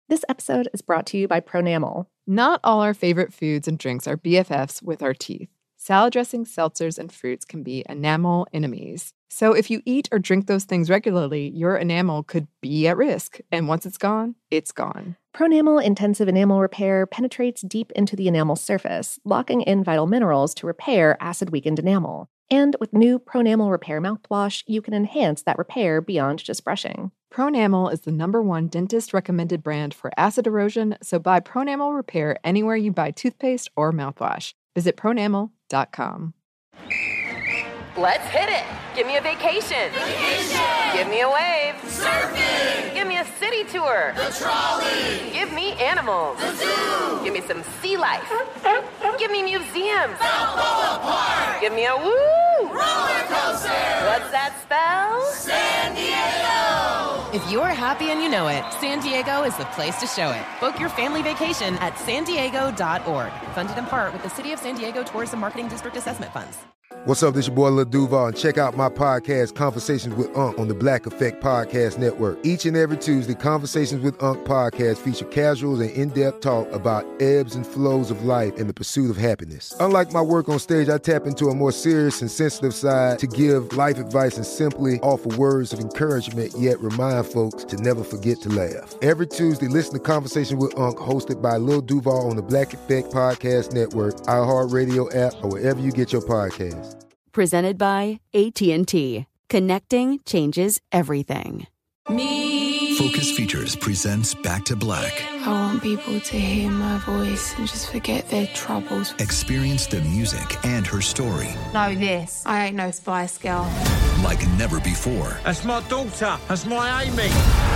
This episode is brought to you by Pronamel. Not all our favorite foods and drinks are BFFs with our teeth. Salad dressings, seltzers, and fruits can be enamel enemies. So if you eat or drink those things regularly, your enamel could be at risk. And once it's gone, it's gone. Pronamel Intensive Enamel Repair penetrates deep into the enamel surface, locking in vital minerals to repair acid-weakened enamel. And with new Pronamel Repair mouthwash, you can enhance that repair beyond just brushing. Pronamel is the #1 dentist-recommended brand for acid erosion, so buy Pronamel Repair anywhere you buy toothpaste or mouthwash. Visit pronamel.com. Let's hit it. Give me a vacation. Give me a wave. Surfing. Give me a city tour. The trolley. Give me animals. The zoo. Give me some sea life. Give me museums. Balboa Park. Give me a woo. Roller coaster. What's that spell? San Diego. If you're happy and you know it, San Diego is the place to show it. Book your family vacation at sandiego.org. Funded in part with the City of San Diego Tourism Marketing District Assessment Funds. What's up, this your boy Lil Duval, and check out my podcast, Conversations with Unc, on the Black Effect Podcast Network. Each and every Tuesday, Conversations with Unc podcast feature casuals and in-depth talk about ebbs and flows of life and the pursuit of happiness. Unlike my work on stage, I tap into a more serious and sensitive side to give life advice and simply offer words of encouragement, yet remind folks to never forget to laugh. Every Tuesday, listen to Conversation with Unc, hosted by Lil Duval on the Black Effect Podcast Network, iHeartRadio app, or wherever you get your podcasts. Presented by AT&T. Connecting changes everything. Focus Features presents Back to Black. I want people to hear my voice and just forget their troubles. Experience the music and her story. Know this. I ain't no Spice Girl. Like never before. That's my daughter. That's my Amy.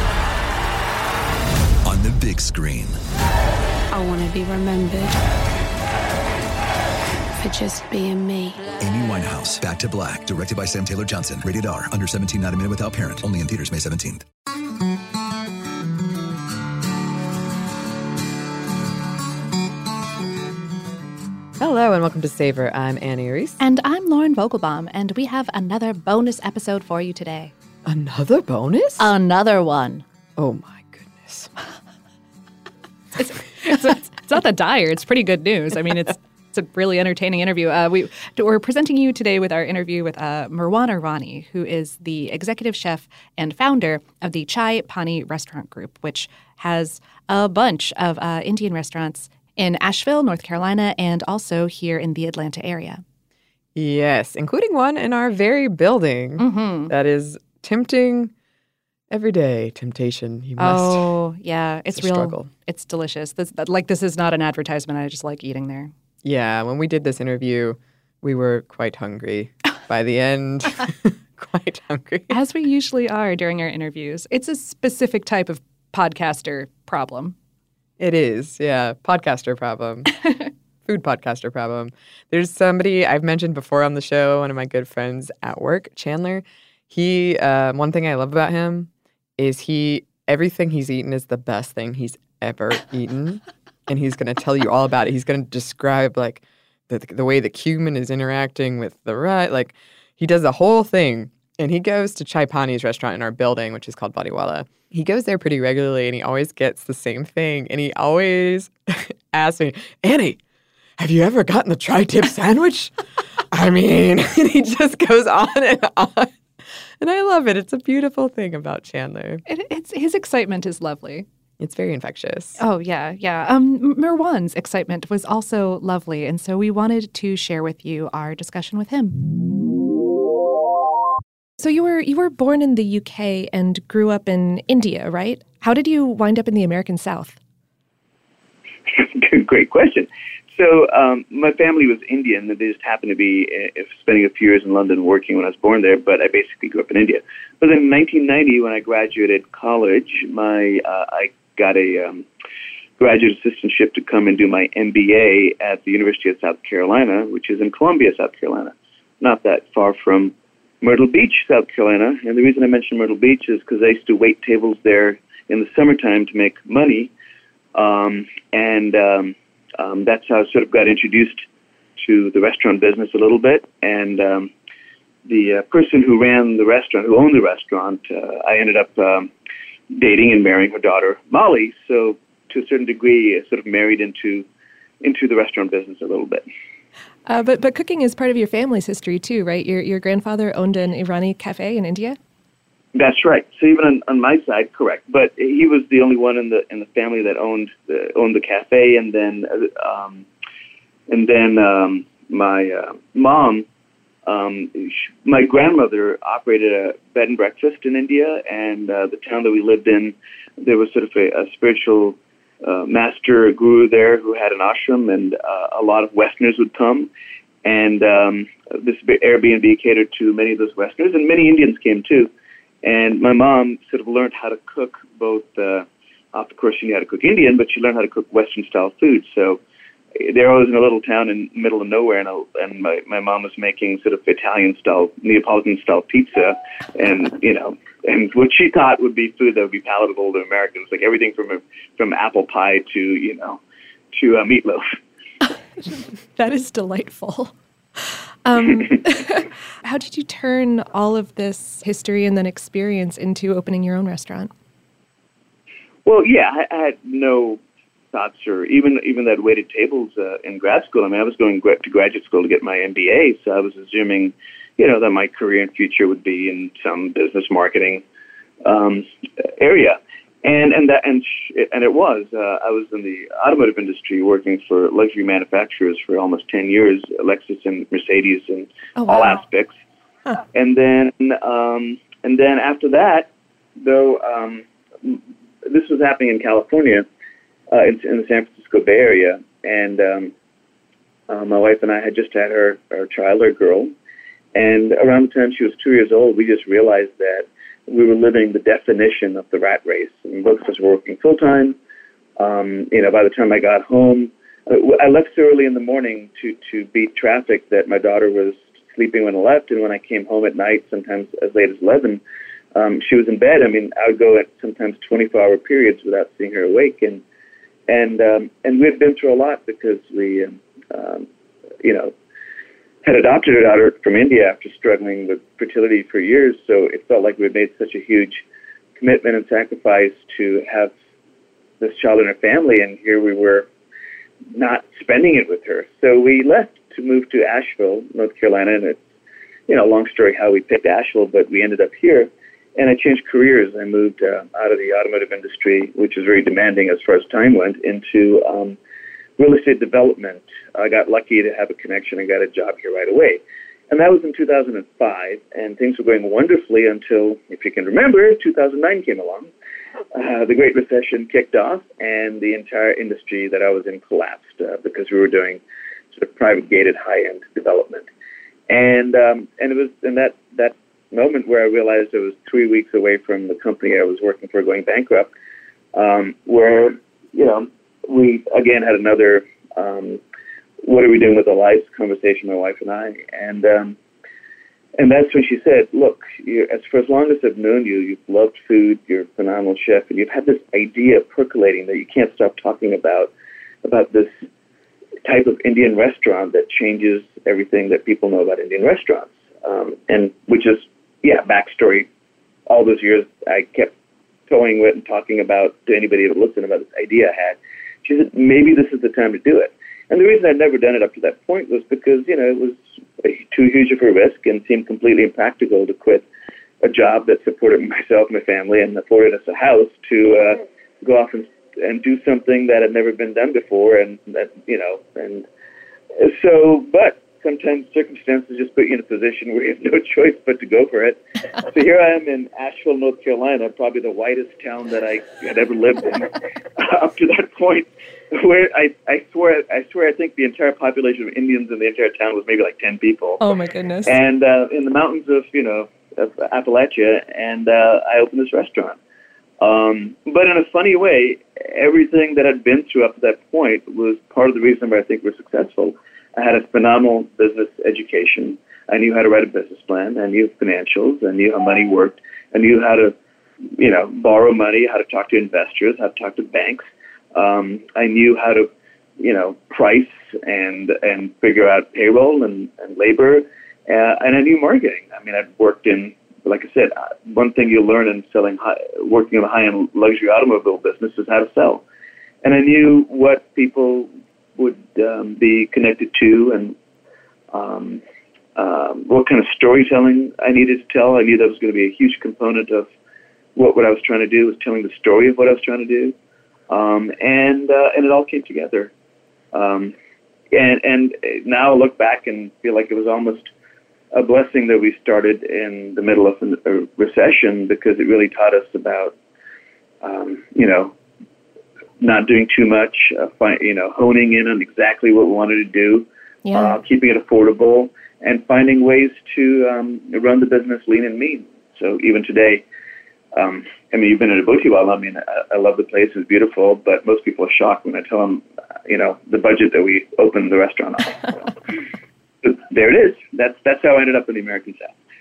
On the big screen. I want to be remembered for just being me. Amy Winehouse, Back to Black, directed by Sam Taylor Johnson. Rated R, under 17, not a minute without parent. Only in theaters May 17th. Hello and welcome to Savor. I'm Annie Reese. And I'm Lauren Vogelbaum, and we have another bonus episode for you today. Another bonus? Another one. Oh my goodness. It's not that dire. It's pretty good news. I mean, it's a really entertaining interview. We're presenting you today with our interview with Marwan Irani, who is the executive chef and founder of the Chai Pani Restaurant Group, which has a bunch of Indian restaurants in Asheville, North Carolina, and also here in the Atlanta area. Yes, including one in our very building that is tempting every day. Temptation. You must. Oh, yeah. It's real. Struggle. It's delicious. This is not an advertisement. I just like eating there. Yeah, when we did this interview, we were quite hungry. By the end, quite hungry. As we usually are during our interviews. It's a specific type of podcaster problem. It is, yeah. Podcaster problem. Food podcaster problem. There's somebody I've mentioned before on the show, one of my good friends at work, Chandler. He, one thing I love about him is everything he's eaten is the best thing he's ever eaten. And he's going to tell you all about it. He's going to describe, like, the way the cumin is interacting with the rice. Like, he does the whole thing. And he goes to Chai Pani's restaurant in our building, which is called Badiwala. He goes there pretty regularly, and he always gets the same thing. And he always asks me, Annie, have you ever gotten the tri-tip sandwich? I mean, and he just goes on and on. And I love it. It's a beautiful thing about Chandler. His excitement is lovely. It's very infectious. Oh, yeah, yeah. Marwan's excitement was also lovely, and so we wanted to share with you our discussion with him. So you were born in the UK and grew up in India, right? How did you wind up in the American South? Great question. So my family was Indian. They just happened to be spending a few years in London working when I was born there, but I basically grew up in India. But in 1990, when I graduated college, I got a graduate assistantship to come and do my MBA at the University of South Carolina, which is in Columbia, South Carolina, not that far from Myrtle Beach, South Carolina. And the reason I mention Myrtle Beach is because I used to wait tables there in the summertime to make money. That's how I sort of got introduced to the restaurant business a little bit. And the person who ran the restaurant, who owned the restaurant, I ended up dating and marrying her daughter, Molly. So to a certain degree, sort of married into the restaurant business a little bit. But cooking is part of your family's history too, right? Your grandfather owned an Irani cafe in India. That's right. So even on my side, correct. But he was the only one in the family that owned the cafe, and then my mom, my grandmother operated a bed and breakfast in India, and the town that we lived in, there was sort of a spiritual master guru there who had an ashram, and a lot of Westerners would come, and this Airbnb catered to many of those Westerners, and many Indians came too. And my mom sort of learned how to cook both, of course she knew how to cook Indian, but she learned how to cook Western-style food. So there I was in a little town in the middle of nowhere, and my mom was making sort of Italian-style, Neapolitan-style pizza, and, and what she thought would be food that would be palatable to Americans, like everything from apple pie to meatloaf. That is delightful. How did you turn all of this history and then experience into opening your own restaurant? Well, yeah, I had no thoughts or even that waited tables in grad school. I mean, I was going to graduate school to get my MBA, so I was assuming, that my career and future would be in some business marketing area. And it was. I was in the automotive industry working for luxury manufacturers for almost 10 years, Lexus and Mercedes in all aspects. Huh. And then after that, though, this was happening in California, in the San Francisco Bay Area, and my wife and I had just had our child, our girl, and around the time she was 2 years old, we just realized that we were living the definition of the rat race. And both of us were working full-time. By the time I got home, I left so early in the morning to beat traffic that my daughter was sleeping when I left, and when I came home at night, sometimes as late as 11, she was in bed. I mean, I would go at sometimes 24-hour periods without seeing her awake, and we had been through a lot because we, had adopted her daughter from India after struggling with fertility for years. So it felt like we had made such a huge commitment and sacrifice to have this child in our family, and here we were not spending it with her. So we left to move to Asheville, North Carolina, and it's, long story how we picked Asheville, but we ended up here. And I changed careers. I moved out of the automotive industry, which was very demanding as far as time went, into real estate development. I got lucky to have a connection and got a job here right away. And that was in 2005, and things were going wonderfully until, if you can remember, 2009 came along. The Great Recession kicked off, and the entire industry that I was in collapsed because we were doing sort of private gated high-end development. And it was in that moment where I realized I was 3 weeks away from the company I was working for going bankrupt, where, we again had another what are we doing with our lives conversation, my wife and I, and that's when she said, look, for as long as I've known you, you've loved food, you're a phenomenal chef, and you've had this idea percolating that you can't stop talking about this type of Indian restaurant that changes everything that people know about Indian restaurants, and which is, backstory. All those years I kept toying with and talking about to anybody that would listen about this idea I had. She said, maybe this is the time to do it. And the reason I'd never done it up to that point was because, it was too huge of a risk and seemed completely impractical to quit a job that supported myself and my family and afforded us a house to go off and do something that had never been done before. And that, and so, but sometimes circumstances just put you in a position where you have no choice but to go for it. So here I am in Asheville, North Carolina, probably the whitest town that I had ever lived in up to that point, where I swear I think the entire population of Indians in the entire town was maybe like 10 people. Oh my goodness. And in the mountains of Appalachia, and I opened this restaurant. But in a funny way, everything that I'd been through up to that point was part of the reason why I think we're successful. I had a phenomenal business education. I knew how to write a business plan. I knew financials. I knew how money worked. I knew how to, borrow money, how to talk to investors, how to talk to banks. I knew how to, price and figure out payroll and labor. And I knew marketing. I mean, I'd worked in like I said, one thing you learn in working in the high-end luxury automobile business is how to sell. And I knew what people would be connected to and what kind of storytelling I needed to tell. I knew that was going to be a huge component of what I was trying to do, was telling the story of what I was trying to do. And it all came together. And now I look back and feel like it was almost a blessing that we started in the middle of a recession, because it really taught us about, not doing too much, honing in on exactly what we wanted to do, keeping it affordable, and finding ways to run the business lean and mean. So even today, you've been at Djibouti. Well, I love the place. It's beautiful, but most people are shocked when I tell them, the budget that we opened the restaurant on. But there it is. That's how I ended up in the American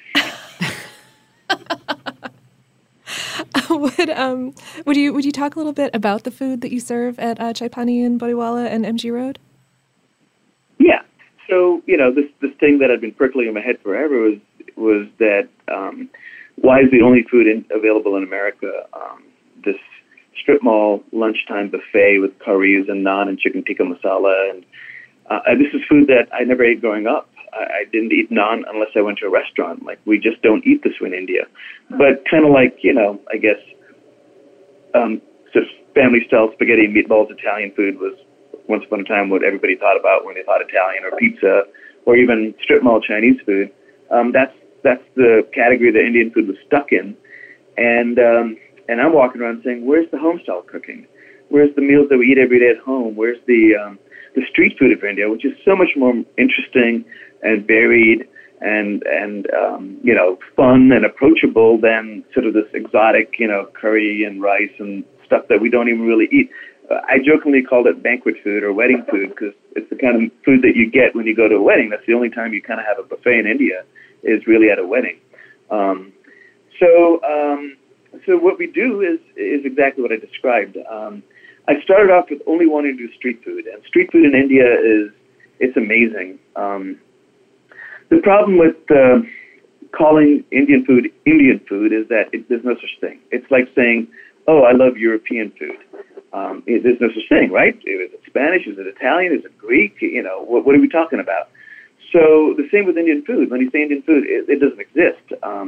South. Would you talk a little bit about the food that you serve at Chai Pani in Bodiwala and MG Road? Yeah. So this thing that had been prickling in my head forever was that why is the only food available in America this strip mall lunchtime buffet with curries and naan and chicken tikka masala, and this is food that I never ate growing up. I didn't eat naan unless I went to a restaurant. Like, we just don't eat this in India. But kind of like, I guess, sort of family-style spaghetti and meatballs Italian food was once upon a time what everybody thought about when they thought Italian, or pizza, or even strip mall Chinese food. That's the category that Indian food was stuck in. And I'm walking around saying, where's the home-style cooking? Where's the meals that we eat every day at home? Where's the street food of India, which is so much more interesting and varied and fun and approachable than sort of this exotic, curry and rice and stuff that we don't even really eat. I jokingly called it banquet food or wedding food, because it's the kind of food that you get when you go to a wedding. That's the only time you kind of have a buffet in India, is really at a wedding. So what we do is exactly what I described. I started off with only wanting to do street food, and street food in India it's amazing. The problem with calling Indian food is that there's no such thing. It's like saying, oh, I love European food. There's no such thing, right? Is it Spanish? Is it Italian? Is it Greek? What are we talking about? So the same with Indian food. When you say Indian food, it doesn't exist.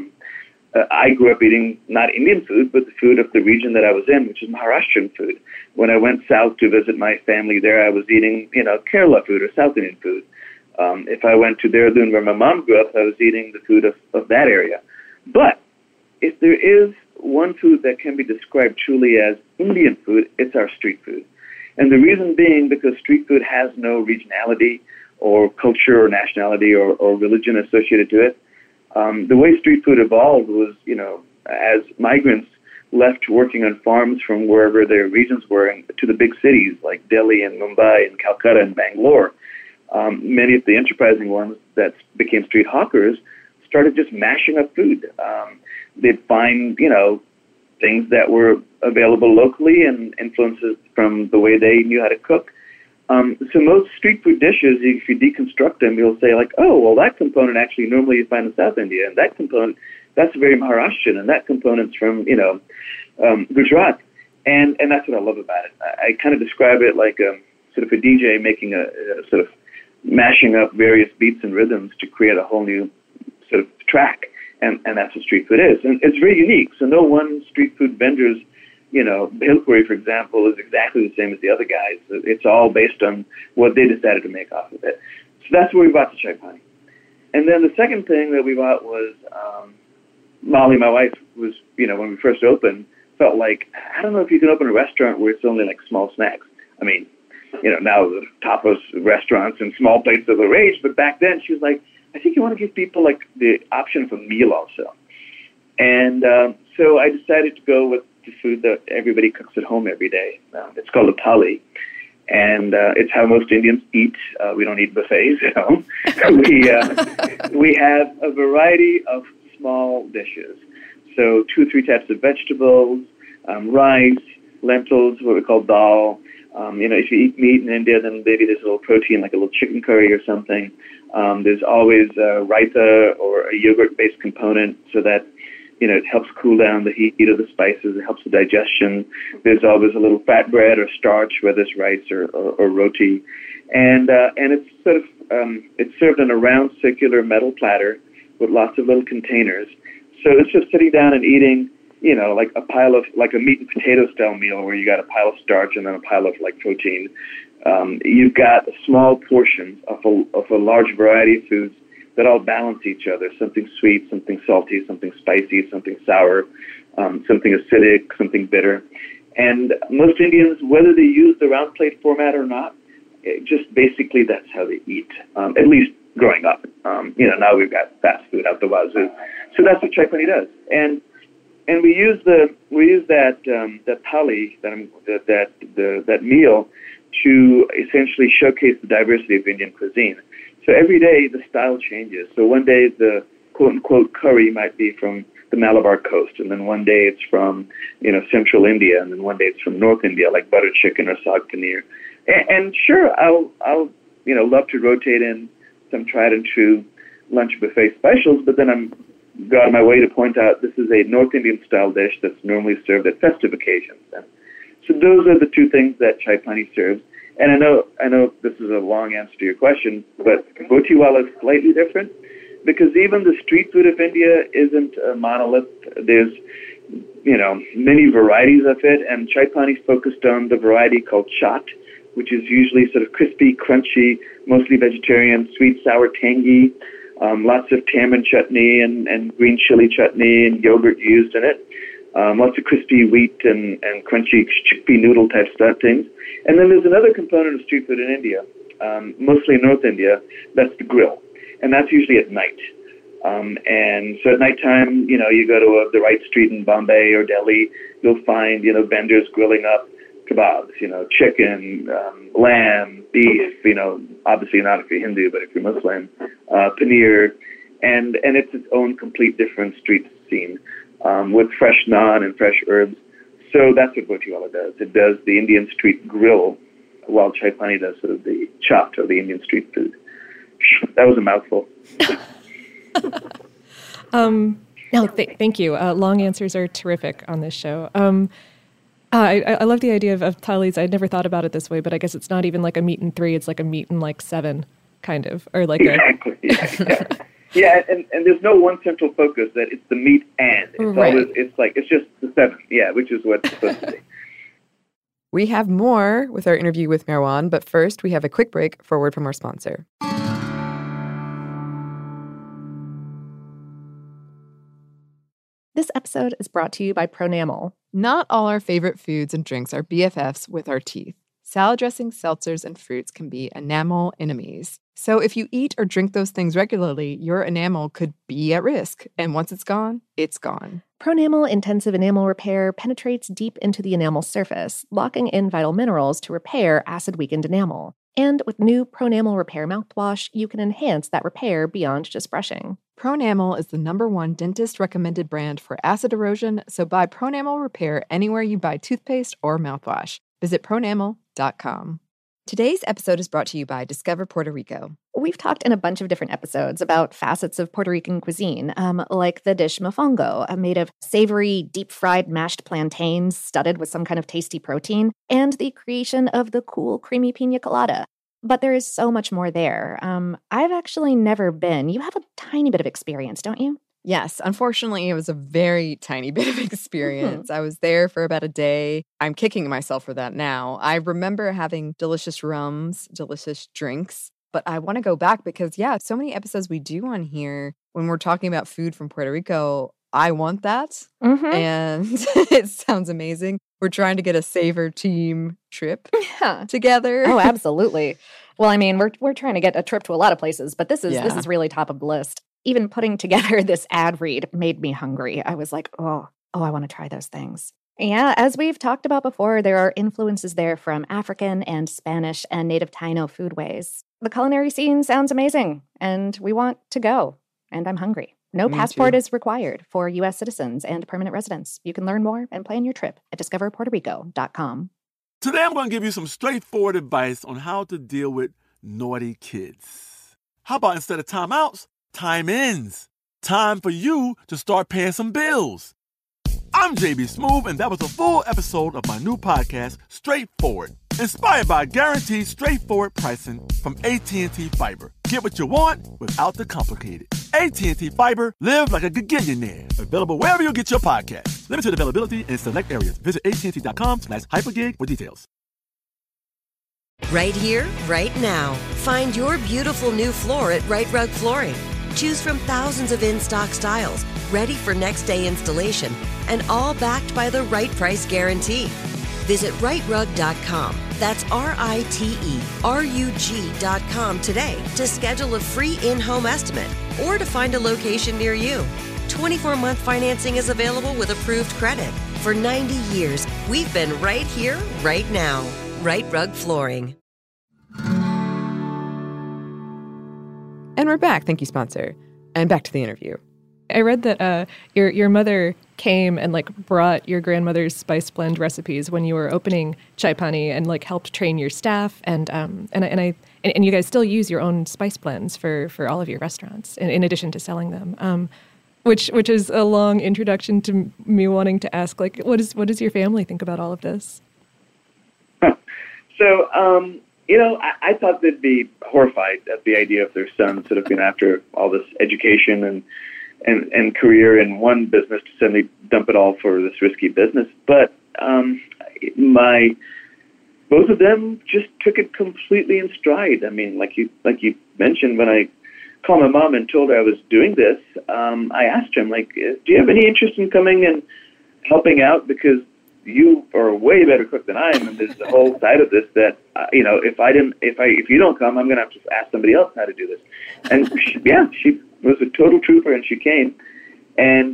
I grew up eating not Indian food, but the food of the region that I was in, which is Maharashtrian food. When I went south to visit my family there, I was eating, Kerala food or South Indian food. If I went to Dehradun, where my mom grew up, I was eating the food of that area. But if there is one food that can be described truly as Indian food, it's our street food. And the reason being because street food has no regionality or culture or nationality or religion associated to it. The way street food evolved was, as migrants left working on farms from wherever their regions were to the big cities like Delhi and Mumbai and Calcutta and Bangalore, many of the enterprising ones that became street hawkers started just mashing up food. They'd find, things that were available locally and influences from the way they knew how to cook. So most street food dishes, if you deconstruct them, you'll say like, oh, well, that component actually normally you find in South India, and that component, that's very Maharashtrian, and that component's from, Gujarat. And that's what I love about it. I kind of describe it like sort of a DJ making a sort of mashing up various beats and rhythms to create a whole new sort of track. And that's what street food is. And it's very unique. So no one street food vendor's, Bhelpuri, for example, is exactly the same as the other guys. It's all based on what they decided to make off of it. So that's where we bought the Chai Pani. And then the second thing that we bought was Molly, my wife, was, when we first opened, felt like, I don't know if you can open a restaurant where it's only like small snacks. I mean, now the tapas restaurants and small plates are the rage, but back then she was like, I think you want to give people like the option of a meal also. And so I decided to go with the food that everybody cooks at home every day. It's called a thali. And it's how most Indians eat. We don't eat buffets at home. We have a variety of small dishes. So 2 or 3 types of vegetables, rice, lentils, what we call dal. If you eat meat in India, then maybe there's a little protein, like a little chicken curry or something. There's always raita or a yogurt-based component so that it helps cool down the heat of the spices. It helps with digestion. There's always a little fat bread or starch, whether it's rice or roti, and it's sort of it's served on a round circular metal platter with lots of little containers. So it's just sitting down and eating, like a meat and potato style meal where you got a pile of starch and then a pile of like protein. You've got small portions of a large variety of foods that all balance each other, something sweet, something salty, something spicy, something sour, something acidic, something bitter. And most Indians, whether they use the round plate format or not, just basically that's how they eat, at least growing up. Now we've got fast food out the wazoo. So that's what Chai Pani does. And we use that thali, that meal, to essentially showcase the diversity of Indian cuisine. So every day the style changes. So one day the quote-unquote curry might be from the Malabar coast, and then one day it's from central India, and then one day it's from North India, like butter chicken or saag paneer. And sure, I'll love to rotate in some tried and true lunch buffet specials, but then I'm go out of my way to point out this is a North Indian style dish that's normally served at festive occasions. And so those are the two things that Chai Pani serves. And I know this is a long answer to your question, but Botiwala is slightly different because even the street food of India isn't a monolith. There's, many varieties of it, and Chai Pani is focused on the variety called chaat, which is usually sort of crispy, crunchy, mostly vegetarian, sweet, sour, tangy, lots of tamarind chutney and green chili chutney and yogurt used in it. Lots of crispy wheat and crunchy chickpea noodle type stuff things. And then there's another component of street food in India, mostly in North India, that's the grill. And that's usually at night. And so at nighttime, you go to the right street in Bombay or Delhi, you'll find, vendors grilling up kebabs, chicken, lamb, beef, obviously not if you're Hindu, but if you're Muslim, paneer. And it's its own complete different street scene. With fresh naan and fresh herbs. So that's what Botiwala does. It does the Indian street grill, while Chai Pani does sort of the chaat, or the Indian street food. That was a mouthful. Thank you. Long answers are terrific on this show. I love the idea of thalis. I'd never thought about it this way, but I guess it's not even like a meat in 3. It's like a meat in 7, kind of. Or like exactly. Yeah. Yeah, and there's no one central focus that it's the meat and. It's always, it's just the 7, which is what it's supposed to be. We have more with our interview with Marwan, but first we have a quick break for a word from our sponsor. This episode is brought to you by Pronamel. Not all our favorite foods and drinks are BFFs with our teeth. Salad dressings, seltzers, and fruits can be enamel enemies. So if you eat or drink those things regularly, your enamel could be at risk. And once it's gone, it's gone. Pronamel Intensive Enamel Repair penetrates deep into the enamel surface, locking in vital minerals to repair acid-weakened enamel. And with new Pronamel Repair mouthwash, you can enhance that repair beyond just brushing. Pronamel is the #1 dentist-recommended brand for acid erosion, so buy Pronamel Repair anywhere you buy toothpaste or mouthwash. Visit pronamel.com. Today's episode is brought to you by Discover Puerto Rico. We've talked in a bunch of different episodes about facets of Puerto Rican cuisine, like the dish mofongo, made of savory, deep-fried mashed plantains studded with some kind of tasty protein, and the creation of the cool, creamy pina colada. But there is so much more there. I've actually never been. You have a tiny bit of experience, don't you? Yes, unfortunately, it was a very tiny bit of experience. I was there for about a day. I'm kicking myself for that now. I remember having delicious rums, delicious drinks, but I want to go back because, so many episodes we do on here when we're talking about food from Puerto Rico, I want that. And it sounds amazing. We're trying to get a Savor team trip together. Oh, absolutely. Well, I mean, we're trying to get a trip to a lot of places, but this is really top of the list. Even putting together this ad read made me hungry. I was like, oh, I want to try those things. Yeah, as we've talked about before, there are influences there from African and Spanish and native Taino foodways. The culinary scene sounds amazing, and we want to go. And I'm hungry. No passport is required for U.S. citizens and permanent residents. You can learn more and plan your trip at discoverpuertorico.com. Today I'm going to give you some straightforward advice on how to deal with naughty kids. How about instead of timeouts, time ins? Time for you to start paying some bills. I'm JB Smoove, and that was a full episode of my new podcast, Straightforward, inspired by guaranteed straightforward pricing from AT&T Fiber. Get what you want without the complicated. AT&T Fiber, live like a gigillionaire. Available wherever you get your podcast. Limited availability in select areas. Visit AT&T.com/hypergig for details. Right here, right now. Find your beautiful new floor at Right Rug Flooring. Choose from thousands of in-stock styles, ready for next day installation, and all backed by the right price guarantee. Visit rightrug.com. That's RITERUG.com today to schedule a free in-home estimate or to find a location near you. 24-month financing is available with approved credit. For 90 years, we've been right here, right now. Right Rug Flooring. And we're back. Thank you, sponsor. And back to the interview. I read that your mother came and brought your grandmother's spice blend recipes when you were opening Chai Pani and helped train your staff and you guys still use your own spice blends for all of your restaurants in addition to selling them. Which is a long introduction to me wanting to ask what does your family think about all of this? So I thought they'd be horrified at the idea of their son sort of being after all this education and career in one business to suddenly dump it all for this risky business. But both of them just took it completely in stride. I mean, like you mentioned, when I called my mom and told her I was doing this, I asked her, do you have any interest in coming and helping out? Because you are a way better cook than I am, and there's a whole side of this that if you don't come, I'm going to have to ask somebody else how to do this. And she was a total trooper, and she came, and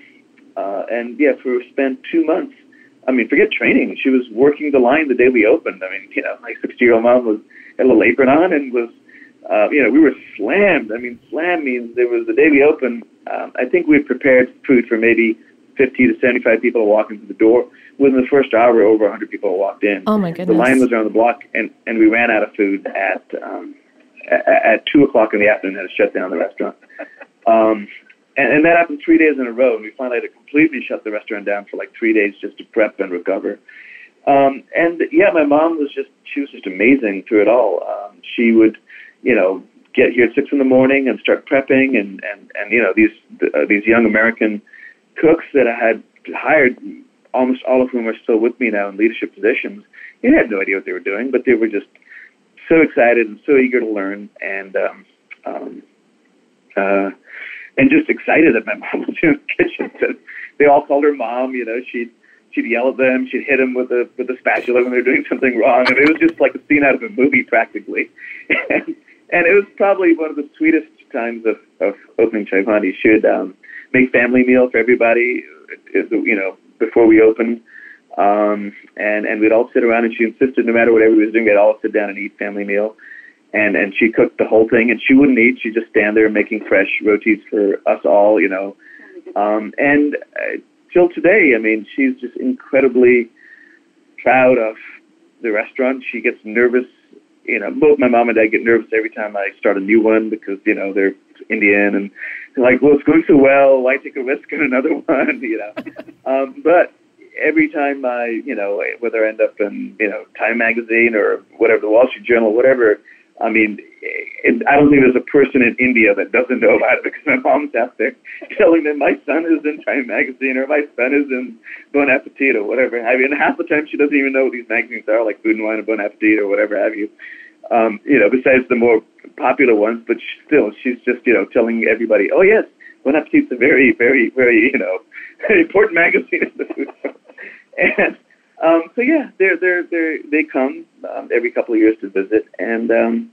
spent 2 months. I mean, forget training. She was working the line the day we opened. I mean, my 60-year-old mom had a little apron on and was, we were slammed. I mean, slam means there was the day we opened. I think we had prepared food for maybe 50 to 75 people to walk into the door. Within the first hour, over 100 people walked in. Oh my goodness! The line was around the block, and we ran out of food at 2:00 in the afternoon. Had to shut down the restaurant. And that happened 3 days in a row. And we finally had to completely shut the restaurant down for 3 days just to prep and recover. My mom was just amazing through it all. She would, get here at 6 in the morning and start prepping, and these young American cooks that I had hired, almost all of whom are still with me now in leadership positions. They had no idea what they were doing, but they were just so excited and so eager to learn, and just excited that my mom was in the kitchen. So they all called her mom. She'd yell at them. She'd hit them with a spatula when they were doing something wrong. And it was just like a scene out of a movie, practically. And it was probably one of the sweetest times of opening Chai Pani. She would make family meal for everybody, before we opened. And we'd all sit around, and she insisted no matter what everybody was doing, we'd all sit down and eat family meal. And she cooked the whole thing, and she wouldn't eat. She'd just stand there making fresh rotis for us all, And till today, I mean, she's just incredibly proud of the restaurant. She gets nervous. Both my mom and dad get nervous every time I start a new one because, they're Indian and they're like, well, it's going so well. Why take a risk on another one? But every time whether I end up in, Time Magazine or whatever, the Wall Street Journal, whatever, I mean, I don't think there's a person in India that doesn't know about it because my mom's out there telling them my son is in Time Magazine or my son is in Bon Appetit or whatever have you. And half the time she doesn't even know what these magazines are, like Food and Wine or Bon Appetit or whatever have you. Besides the more popular ones, but she's just, telling everybody, oh yes, Bon Appetit's a very, very, very, important magazine in the food world. And they come every couple of years to visit, and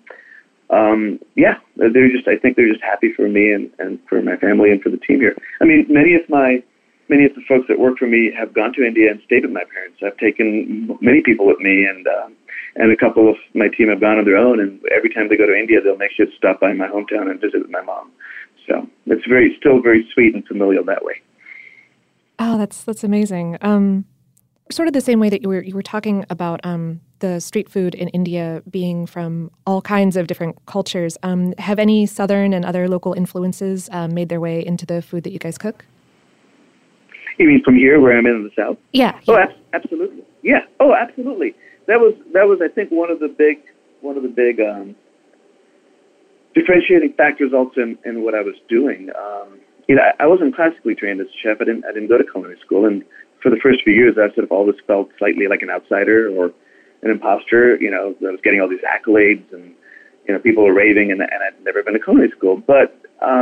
I think they're just happy for me and for my family and for the team here. I mean, many of the folks that work for me have gone to India and stayed with my parents. I've taken many people with me, and a couple of my team have gone on their own. And every time they go to India, they'll make sure to stop by my hometown and visit with my mom. So it's still very sweet and familial that way. Oh, that's amazing. sort of the same way that you were talking about the street food in India being from all kinds of different cultures. Have any Southern and other local influences made their way into the food that you guys cook? You mean from here, where I'm in the South? Yeah. Oh, absolutely. Yeah. Oh, absolutely. That was I think one of the big differentiating factors also in what I was doing. I wasn't classically trained as a chef. I didn't go to culinary school, and for the first few years, I sort of always felt slightly like an outsider or an imposter. I was getting all these accolades, and people were raving, and I'd never been to culinary school. But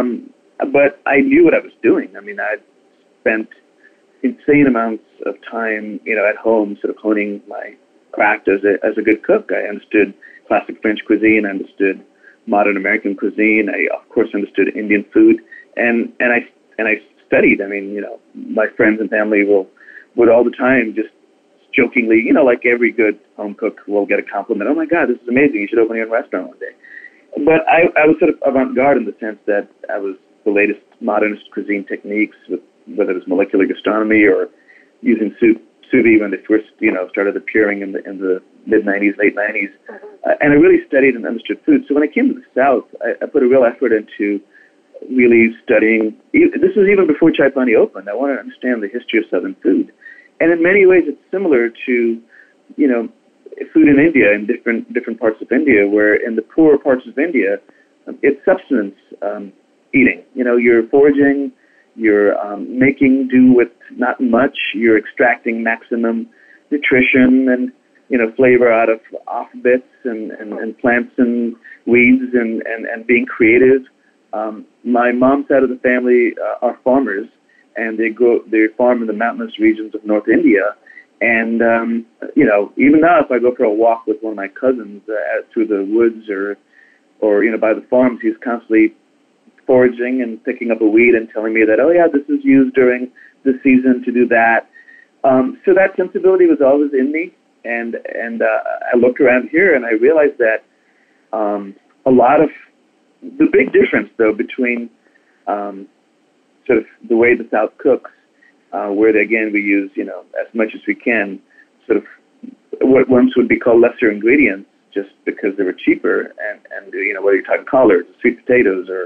I knew what I was doing. I mean, I'd spent insane amounts of time, at home, sort of honing my craft as a good cook. I understood classic French cuisine. I understood modern American cuisine. I, of course, understood Indian food, and I studied. I mean, my friends and family would all the time just jokingly, like every good home cook will get a compliment. Oh my God, this is amazing! You should open your own restaurant one day. But I was sort of avant-garde in the sense that I was the latest modernist cuisine techniques, whether it was molecular gastronomy or using sous vide when they first, started appearing in the mid-'90s, late '90s. And I really studied and understood food. So when I came to the South, I put a real effort into really studying. This was even before Chai Pani opened. I wanted to understand the history of Southern food. And in many ways, it's similar to, food in India, in different parts of India, where in the poorer parts of India, it's subsistence eating. You're foraging, you're making do with not much, you're extracting maximum nutrition and, flavor out of off bits and plants and weeds and being creative. My mom's side of the family are farmers, and they farm in the mountainous regions of North India. And, even now, if I go for a walk with one of my cousins through the woods or by the farms, he's constantly foraging and picking up a weed and telling me that, oh, yeah, this is used during the season to do that. So that sensibility was always in me. And I looked around here and I realized that a lot of the big difference, though, between sort of the way the South cooks, where, again, we use, as much as we can, sort of what once would be called lesser ingredients just because they were cheaper, and whether you're talking collards, sweet potatoes, or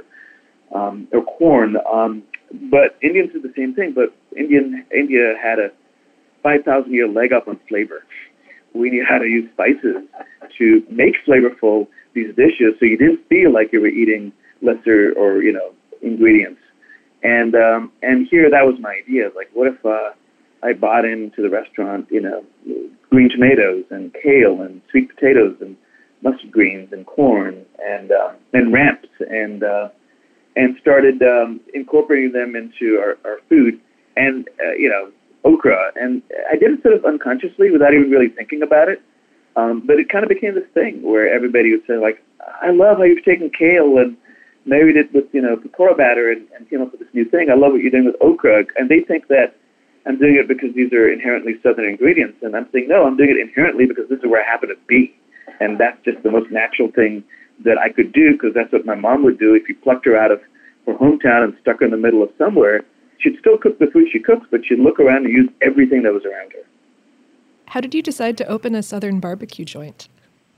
corn. But Indians did the same thing, but India had a 5,000-year leg up on flavor. We knew how to use spices to make flavorful these dishes, so you didn't feel like you were eating lesser or ingredients. And here that was my idea. Like, what if I bought into the restaurant, green tomatoes and kale and sweet potatoes and mustard greens and corn and ramps and started incorporating them into our food and okra. And I did it sort of unconsciously without even really thinking about it. But it kind of became this thing where everybody would say, like, I love how you've taken kale and married it with, pakora batter and came up with this new thing. I love what you're doing with okra. And they think that I'm doing it because these are inherently Southern ingredients. And I'm saying, no, I'm doing it inherently because this is where I happen to be. And that's just the most natural thing that I could do, because that's what my mom would do. If you plucked her out of her hometown and stuck her in the middle of somewhere, she'd still cook the food she cooks, but she'd look around and use everything that was around her. How did you decide to open a Southern barbecue joint?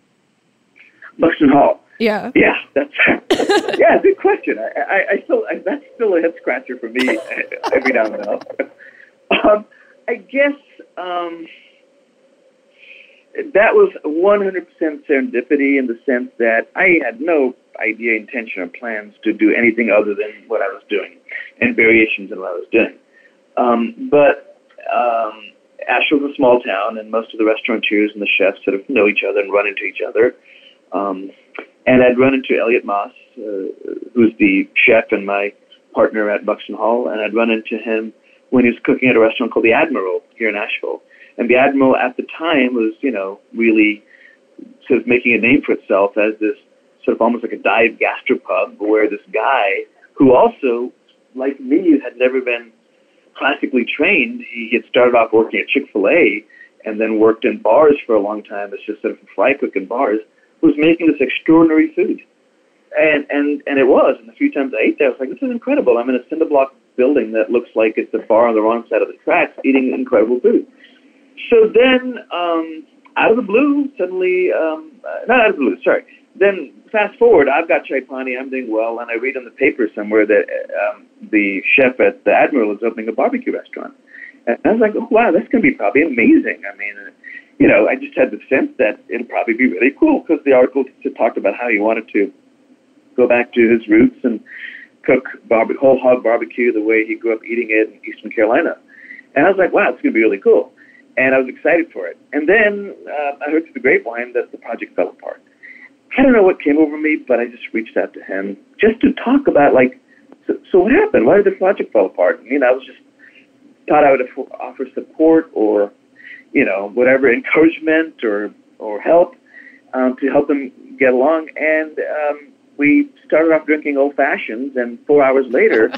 Buxton Hall. Yeah. Yeah, that's good question. I still that's still a head scratcher for me every now and then. I guess that was 100% serendipity in the sense that I had no idea, intention, or plans to do anything other than what I was doing and variations in what I was doing. But Asheville's a small town, and most of the restaurateurs and the chefs sort of know each other and run into each other. And I'd run into Elliot Moss, who's the chef and my partner at Buxton Hall, and I'd run into him when he was cooking at a restaurant called the Admiral here in Asheville. And the Admiral at the time was, really sort of making a name for itself as this sort of almost like a dive gastropub, where this guy, who also, like me, had never been classically trained. He had started off working at Chick-fil-A and then worked in bars for a long time as just sort of a fry cook in bars, was making this extraordinary food. And it was. And the few times I ate there, I was like, this is incredible. I'm in a cinder block building that looks like it's a bar on the wrong side of the tracks eating incredible food. So then, out of the blue, suddenly, not out of the blue, sorry. Then fast forward, I've got Chai Pani, I'm doing well, and I read in the paper somewhere that the chef at the Admiral is opening a barbecue restaurant. And I was like, oh, wow, that's going to be probably amazing. I mean, I just had the sense that it'll probably be really cool because the article talked about how he wanted to go back to his roots and cook whole hog barbecue the way he grew up eating it in Eastern Carolina. And I was like, wow, it's going to be really cool. And I was excited for it. And then I heard through the grapevine that the project fell apart. I don't know what came over me, but I just reached out to him just to talk about, so what happened? Why did the project fall apart? And, I was just thought I would offer support or, whatever, encouragement or help to help them get along. And we started off drinking old fashions, and 4 hours later,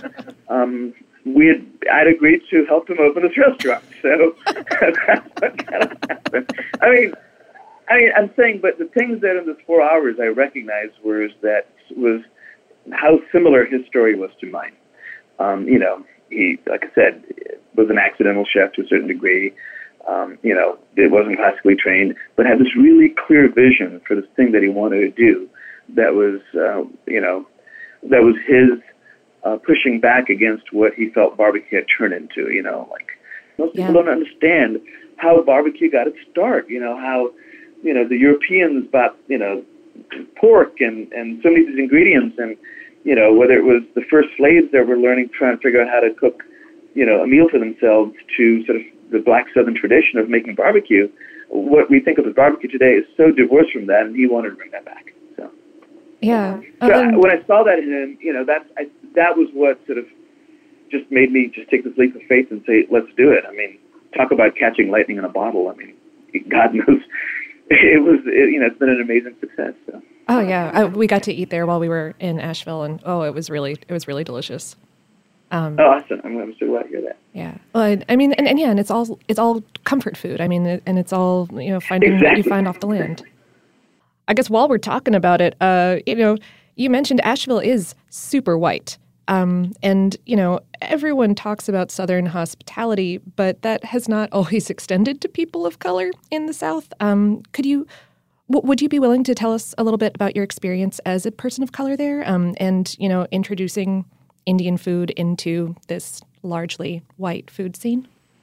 I'd agreed to help him open this restaurant. So that's what kind of happened. I mean, I'm saying, but the things that in those 4 hours I recognized was how similar his story was to mine. He, like I said, was an accidental chef to a certain degree. It wasn't classically trained, but had this really clear vision for this thing that he wanted to do. That was, that was his pushing back against what he felt barbecue had turned into. Most people don't understand how barbecue got its start. How the Europeans bought pork and so many of these ingredients, and whether it was the first slaves that were trying to figure out how to cook a meal for themselves, to sort of the black Southern tradition of making barbecue. What we think of as barbecue today is so divorced from that, and he wanted to bring that back. So when I saw that in him, that was what sort of just made me just take this leap of faith and say, let's do it. I mean, talk about catching lightning in a bottle. I mean, God knows. It's been an amazing success. So. Oh yeah, we got to eat there while we were in Asheville, and it was really delicious. Awesome! I'm so glad to hear that. Yeah, well, I mean, and it's all comfort food. I mean, and it's all finding what you find off the land. I guess while we're talking about it, you mentioned Asheville is super white. And, everyone talks about Southern hospitality, but that has not always extended to people of color in the South. Would you be willing to tell us a little bit about your experience as a person of color there, and, introducing Indian food into this largely white food scene?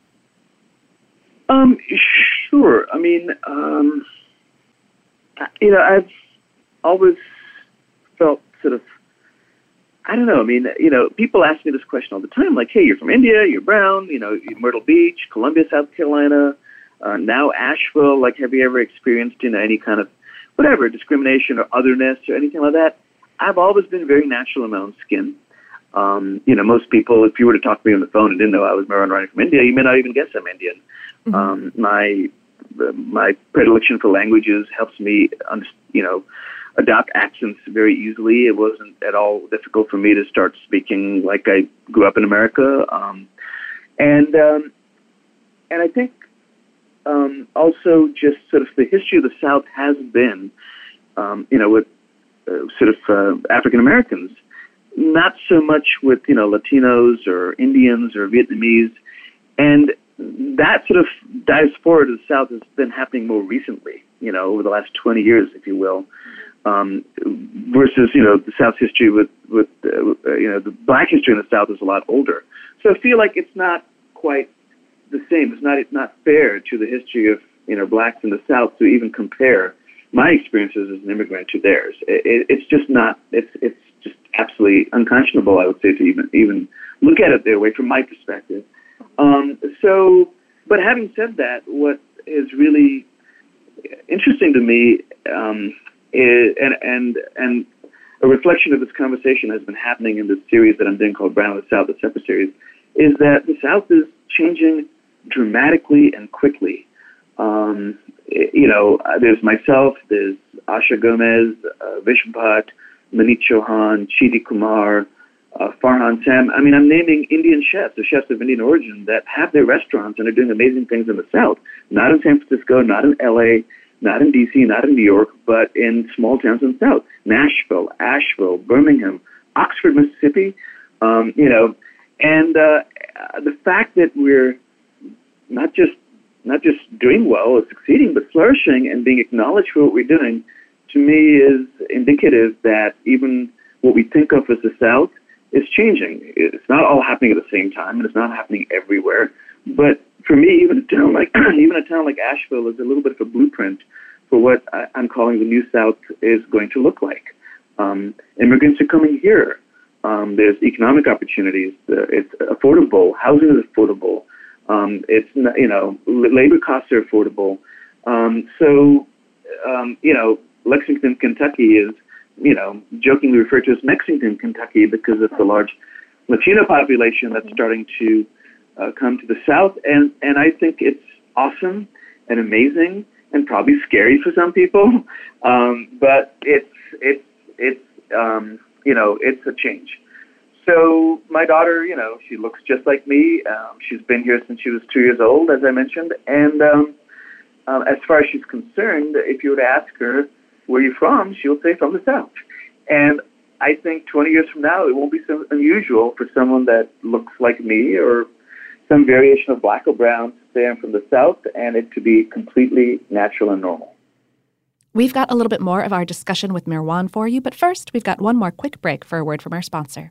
Sure. I mean, I've always felt sort of, I don't know. I mean, people ask me this question all the time, like, hey, you're from India, you're brown, Myrtle Beach, Columbia, South Carolina, now Asheville. Like, have you ever experienced, any kind of whatever, discrimination or otherness or anything like that? I've always been very natural in my own skin. Most people, if you were to talk to me on the phone and didn't know I was Marwan Rani from India, you may not even guess I'm Indian. Mm-hmm. My predilection for languages helps me, adopt accents very easily. It wasn't at all difficult for me to start speaking like I grew up in America. And I think also just sort of the history of the South has been, with sort of African Americans, not so much with, Latinos or Indians or Vietnamese. And that sort of diaspora to the South has been happening more recently, over the last 20 years, if you will. Versus, the South's history with the Black history in the South is a lot older. So I feel like it's not quite the same. It's not fair to the history of, Blacks in the South to even compare my experiences as an immigrant to theirs. It's just not. It's just absolutely unconscionable, I would say, to even look at it their way from my perspective. But having said that, what is really interesting to me. And a reflection of this conversation has been happening in this series that I'm doing called Brown of the South, the separate series, is that the South is changing dramatically and quickly. There's myself, there's Asha Gomez, Vishnu Bhatt, Manit Chauhan, Chidi Kumar, Farhan Sam. I mean, I'm naming Indian chefs, the chefs of Indian origin that have their restaurants and are doing amazing things in the South. Not in San Francisco, not in L.A., not in D.C., not in New York, but in small towns in the South. Nashville, Asheville, Birmingham, Oxford, Mississippi, and the fact that we're not just, not just doing well or succeeding, but flourishing and being acknowledged for what we're doing, to me is indicative that even what we think of as the South is changing. It's not all happening at the same time, and it's not happening everywhere. But for me, even a town like Asheville is a little bit of a blueprint for what I'm calling the New South is going to look like. Immigrants are coming here. There's economic opportunities. It's affordable. Housing is affordable. Labor costs are affordable. Lexington, Kentucky is, jokingly referred to as Mexington, Kentucky, because of the large Latino population that's starting to come to the South. And I think it's awesome and amazing and probably scary for some people. But it's a change. So my daughter, she looks just like me. She's been here since she was 2 years old, as I mentioned. And as far as she's concerned, if you were to ask her, where are you from? She'll say from the South. And I think 20 years from now, it won't be so unusual for someone that looks like me or some variation of black or brown to say I'm from the South, and it to be completely natural and normal. We've got a little bit more of our discussion with Mirwan for you, but first, we've got one more quick break for a word from our sponsor.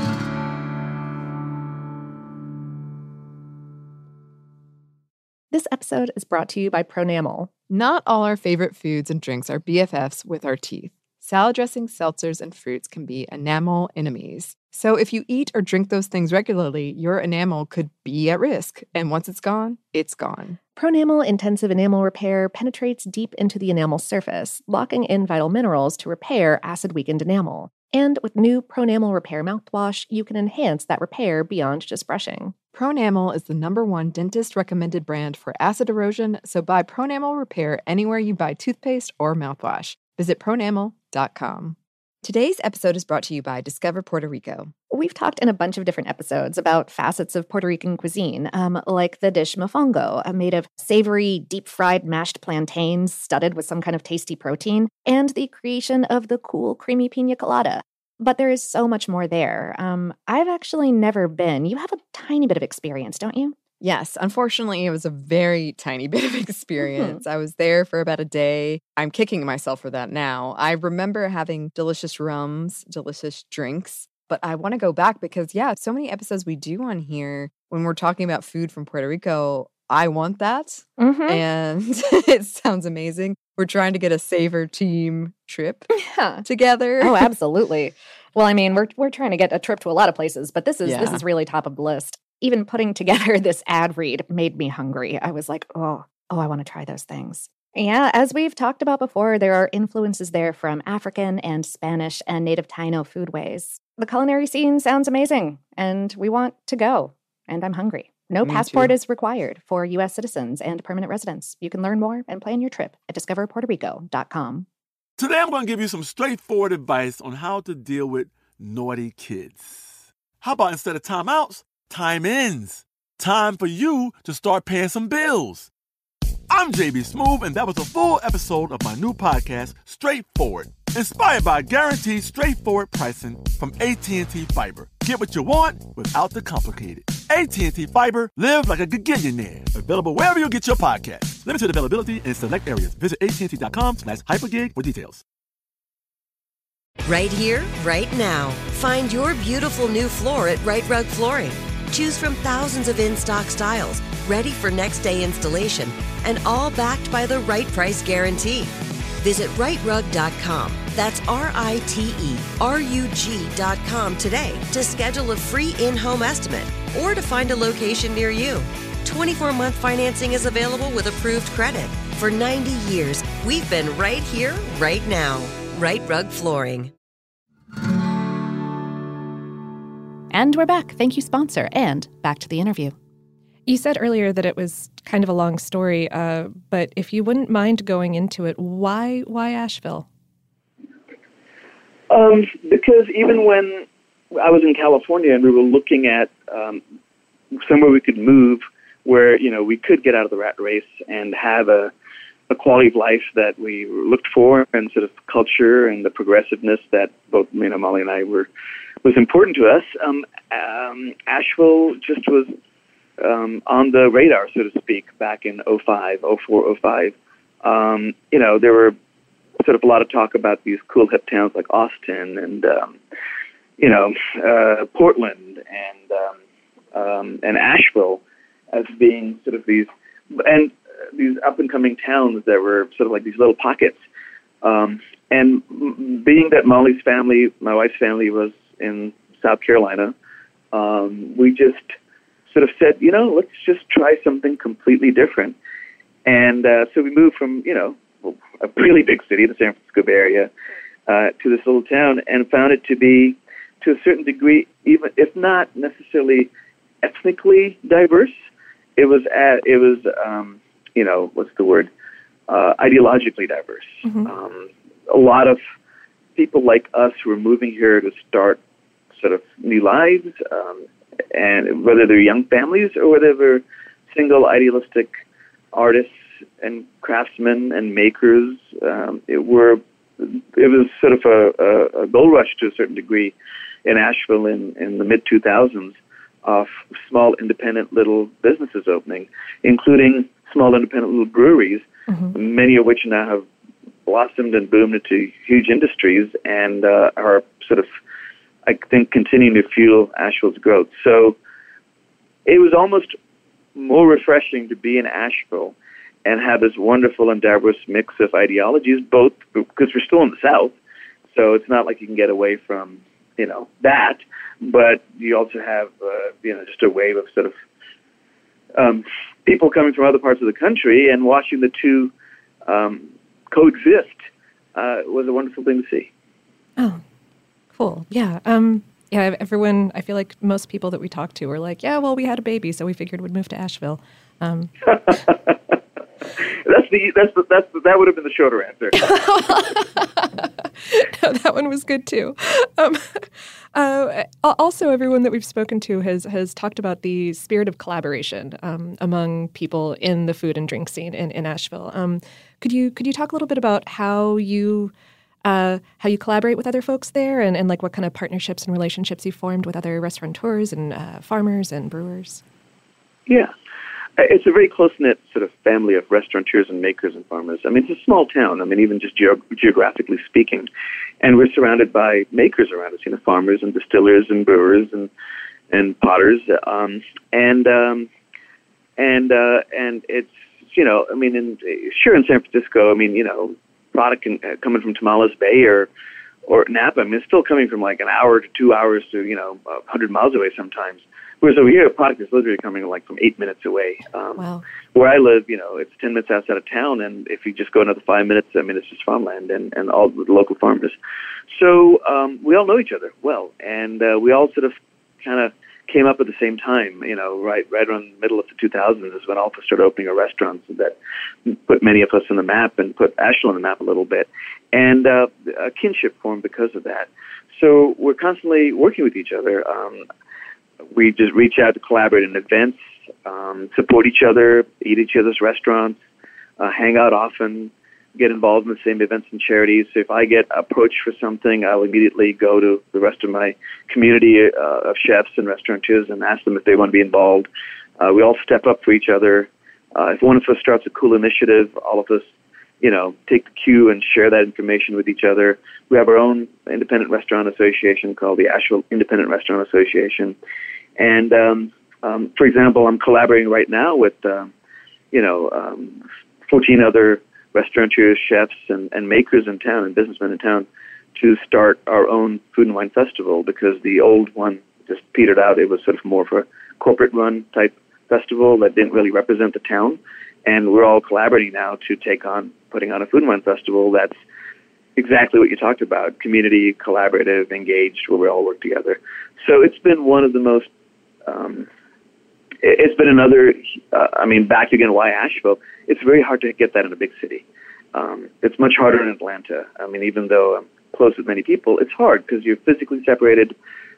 This episode is brought to you by Pronamel. Not all our favorite foods and drinks are BFFs with our teeth. Salad dressings, seltzers, and fruits can be enamel enemies. So if you eat or drink those things regularly, your enamel could be at risk. And once it's gone, it's gone. Pronamel Intensive Enamel Repair penetrates deep into the enamel surface, locking in vital minerals to repair acid-weakened enamel. And with new Pronamel Repair mouthwash, you can enhance that repair beyond just brushing. Pronamel is the #1 dentist-recommended brand for acid erosion, so buy Pronamel Repair anywhere you buy toothpaste or mouthwash. Visit pronamel.com. Today's episode is brought to you by Discover Puerto Rico. We've talked in a bunch of different episodes about facets of Puerto Rican cuisine, like the dish mofongo, made of savory, deep-fried mashed plantains studded with some kind of tasty protein, and the creation of the cool, creamy piña colada. But there is so much more there. I've actually never been. You have a tiny bit of experience, don't you? Yes, unfortunately, it was a very tiny bit of experience. I was there for about a day. I'm kicking myself for that now. I remember having delicious rums, delicious drinks, but I want to go back because, so many episodes we do on here when we're talking about food from Puerto Rico, I want that. And it sounds amazing. We're trying to get a Savor team trip together. Oh, absolutely. Well, I mean, we're trying to get a trip to a lot of places, but this is really top of the list. Even putting together this ad read made me hungry. I was like, oh, I want to try those things. Yeah, as we've talked about before, there are influences there from African and Spanish and native Taino foodways. The culinary scene sounds amazing, and we want to go. And I'm hungry. No passport is required for U.S. citizens and permanent residents. You can learn more and plan your trip at discoverpuertorico.com. Today I'm going to give you some straightforward advice on how to deal with naughty kids. How about instead of timeouts, time-ins? Time for you to start paying some bills. I'm JB Smoove, and that was a full episode of my new podcast, Straightforward, inspired by guaranteed straightforward pricing from AT&T Fiber. Get what you want without the complicated. AT&T Fiber, live like a gigillionaire. Available wherever you get your podcast. Limited availability in select areas. Visit AT&T.com/hypergig for details. Right here, right now. Find your beautiful new floor at Right Rug Flooring. Choose from thousands of in-stock styles, ready for next day installation, and all backed by the right price guarantee. Visit rightrug.com. That's RITERUG.com today to schedule a free in-home estimate or to find a location near you. 24-month financing is available with approved credit. For 90 years, we've been right here, right now. Right Rug Flooring. And we're back. Thank you, sponsor. And back to the interview. You said earlier that it was kind of a long story, but if you wouldn't mind going into it, why Asheville? Because even when I was in California and we were looking at somewhere we could move where, we could get out of the rat race and have a quality of life that we looked for and sort of culture and the progressiveness that both Molly and I was important to us. Asheville just was on the radar, so to speak, back in 05, 04, 05. There were sort of a lot of talk about these cool hip towns like Austin and Portland and Asheville as being sort of these up and coming towns that were sort of like these little pockets. And being that Molly's family, my wife's family, was in South Carolina, we just sort of said, let's just try something completely different. And so we moved from, a really big city, the San Francisco Bay Area, to this little town, and found it to be, to a certain degree, even if not necessarily ethnically diverse, it was ideologically diverse. Mm-hmm. A lot of people like us who are moving here to start sort of new lives, and whether they're young families or whether they're single idealistic artists and craftsmen and makers, it was sort of a gold rush to a certain degree in Asheville in the mid-2000s of small independent little businesses opening, including small independent little breweries, mm-hmm. many of which now have blossomed and boomed into huge industries and are sort of, I think, continuing to fuel Asheville's growth. So it was almost more refreshing to be in Asheville and have this wonderful and diverse mix of ideologies, both because we're still in the South, so it's not like you can get away from, that, but you also have, just a wave of sort of people coming from other parts of the country, and watching the two coexist was a wonderful thing to see. Oh, cool. Yeah. Everyone, I feel like most people that we talked to were like, yeah, well, we had a baby, so we figured we'd move to Asheville. That would have been the shorter answer. No, that one was good too. Also, everyone that we've spoken to has talked about the spirit of collaboration among people in the food and drink scene in Asheville. Could you talk a little bit about how you collaborate with other folks there, and like what kind of partnerships and relationships you formed with other restaurateurs and farmers and brewers? Yeah. It's a very close-knit sort of family of restaurateurs and makers and farmers. I mean, it's a small town, even just geographically speaking. And we're surrounded by makers around us, farmers and distillers and brewers and potters. And it's, in San Francisco, product coming from Tamales Bay or Napa, it's still coming from like an hour to 2 hours to, 100 miles away sometimes. Whereas over here, a product is literally coming like from 8 minutes away. Wow. Where I live, it's 10 minutes outside of town, and if you just go another 5 minutes, it's just farmland and all the local farmers. So we all know each other well, and we all sort of kind of came up at the same time. Right around the middle of the 2000s is when all of us started opening our restaurants that put many of us on the map and put Asheville on the map a little bit, and a kinship formed because of that. So we're constantly working with each other. We just reach out to collaborate in events, support each other, eat at each other's restaurants, hang out often, get involved in the same events and charities. So if I get approached for something, I'll immediately go to the rest of my community of chefs and restaurateurs and ask them if they want to be involved. We all step up for each other. If one of us starts a cool initiative, all of us, take the cue and share that information with each other. We have our own independent restaurant association called the Asheville Independent Restaurant Association. And, for example, I'm collaborating right now with, 14 other restaurateurs, chefs, and makers in town and businessmen in town to start our own food and wine festival, because the old one just petered out. It was sort of more of a corporate-run type festival that didn't really represent the town. And we're all collaborating now to take on putting on a food and wine festival that's exactly what you talked about, community, collaborative, engaged, where we all work together. So it's been one of the most, it's been another, back again, why Asheville? It's very hard to get that in a big city. It's much harder in Atlanta. Even though I'm close with many people, it's hard because you're physically separated,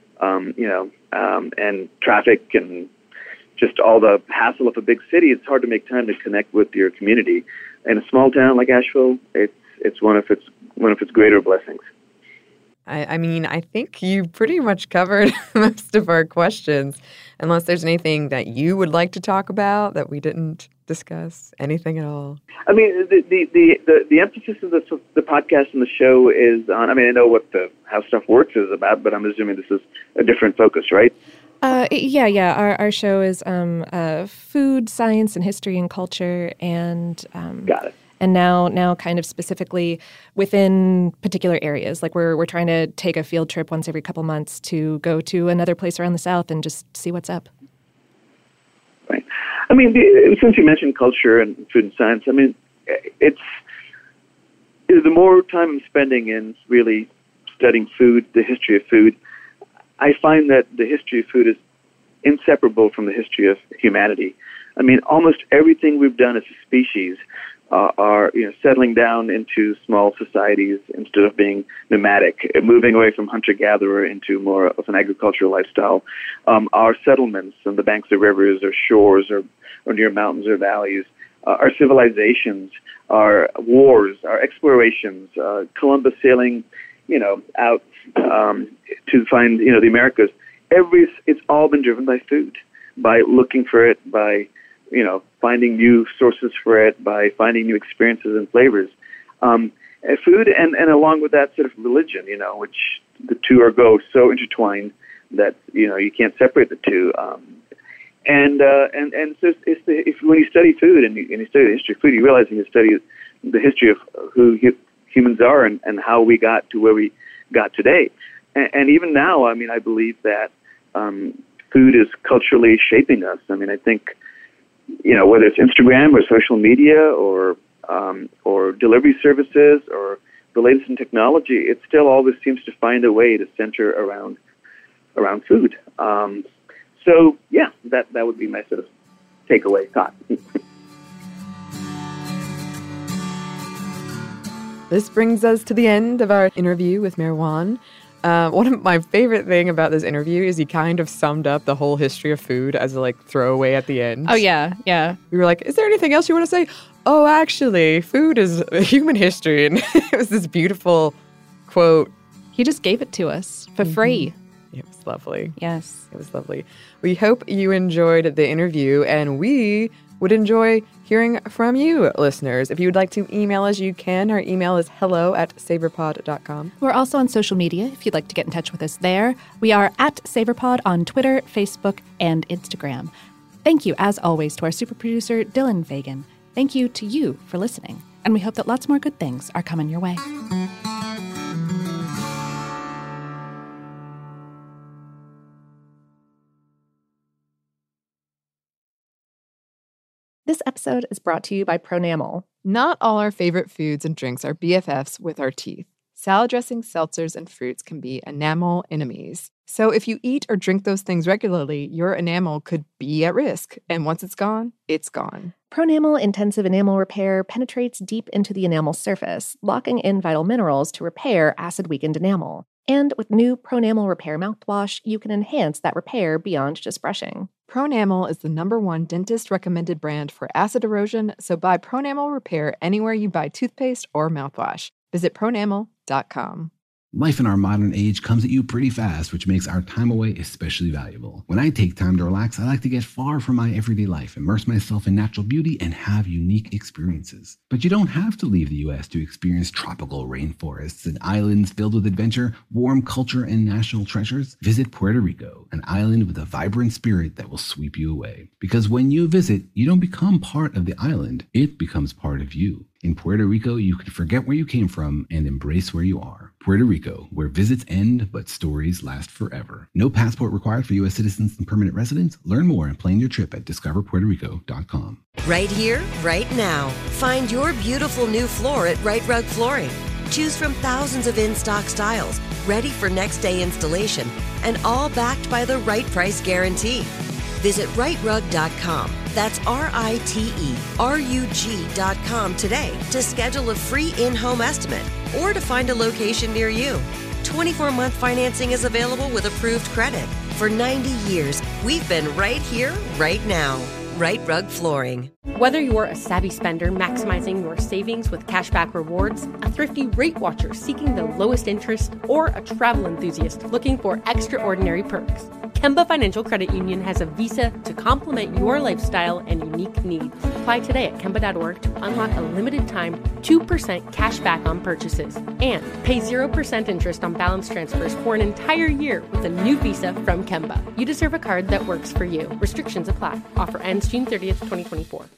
and traffic and just all the hassle of a big city. It's hard to make time to connect with your community. In a small town like Asheville, it's one of its greater blessings. I mean, I think you pretty much covered most of our questions, unless there's anything that you would like to talk about that we didn't discuss, anything at all. I mean, the emphasis of the podcast and the show is on, I mean, I know what How Stuff Works is about, but I'm assuming this is a different focus, right? Yeah. Our show is food, science, and history and culture, and got it. And now kind of specifically within particular areas. Like we're trying to take a field trip once every couple months to go to another place around the South and just see what's up. Right. I mean, since you mentioned culture and food and science, I mean, it's the more time I'm spending in really studying food, the history of food, I find that the history of food is inseparable from the history of humanity. I mean, almost everything we've done as a species are settling down into small societies instead of being nomadic, moving away from hunter-gatherer into more of an agricultural lifestyle. Our settlements on the banks of rivers or shores or near mountains or valleys, our civilizations, our wars, our explorations, Columbus sailing, out to find, the Americas. It's all been driven by food, by looking for it, by finding new sources for it, by finding new experiences and flavors. Food and along with that sort of religion, which the two go so intertwined that, you can't separate the two. And so when you study food and you study the history of food, you realize you study the history of who humans are and how we got to where we got today. And even now, I mean, I believe that food is culturally shaping us. I mean, I think, whether it's Instagram or social media or delivery services or the latest in technology, it still always seems to find a way to center around food. So yeah, that would be my sort of takeaway thought. This brings us to the end of our interview with Meherwan. One of my favorite thing about this interview is he kind of summed up the whole history of food as a throwaway at the end. Oh, yeah. We were like, is there anything else you want to say? Oh, actually, food is human history. And it was this beautiful quote. He just gave it to us for free. It was lovely. Yes. It was lovely. We hope you enjoyed the interview, and we would enjoy hearing from you, listeners. If you would like to email us, you can. Our email is hello@savorpod.com. We're also on social media if you'd like to get in touch with us there. We are at SavorPod on Twitter, Facebook, and Instagram. Thank you, as always, to our super producer, Dylan Fagan. Thank you to you for listening. And we hope that lots more good things are coming your way. This episode is brought to you by Pronamel. Not all our favorite foods and drinks are BFFs with our teeth. Salad dressings, seltzers, and fruits can be enamel enemies. So if you eat or drink those things regularly, your enamel could be at risk. And once it's gone, it's gone. Pronamel Intensive Enamel Repair penetrates deep into the enamel surface, locking in vital minerals to repair acid-weakened enamel. And with new Pronamel Repair mouthwash, you can enhance that repair beyond just brushing. Pronamel is the #1 dentist-recommended brand for acid erosion, so buy Pronamel Repair anywhere you buy toothpaste or mouthwash. Visit pronamel.com. Life in our modern age comes at you pretty fast, which makes our time away especially valuable. When I take time to relax, I like to get far from my everyday life, immerse myself in natural beauty, and have unique experiences. But you don't have to leave the U.S. to experience tropical rainforests and islands filled with adventure, warm culture, and national treasures. Visit Puerto Rico, an island with a vibrant spirit that will sweep you away. Because when you visit, you don't become part of the island, it becomes part of you. In Puerto Rico, you can forget where you came from and embrace where you are. Puerto Rico, where visits end, but stories last forever. No passport required for U.S. citizens and permanent residents. Learn more and plan your trip at discoverpuertorico.com. Right here, right now. Find your beautiful new floor at Right Rug Flooring. Choose from thousands of in-stock styles, ready for next day installation, and all backed by the right price guarantee. Visit rightrug.com. That's RITERUG.com today to schedule a free in-home estimate or to find a location near you. 24-month financing is available with approved credit. For 90 years, we've been right here, right now. Right Rug Flooring. Whether you're a savvy spender maximizing your savings with cashback rewards, a thrifty rate watcher seeking the lowest interest, or a travel enthusiast looking for extraordinary perks, Kemba Financial Credit Union has a visa to complement your lifestyle and unique needs. Apply today at Kemba.org to unlock a limited time 2% cash back on purchases and pay 0% interest on balance transfers for an entire year with a new visa from Kemba. You deserve a card that works for you. Restrictions apply. Offer ends June 30th, 2024.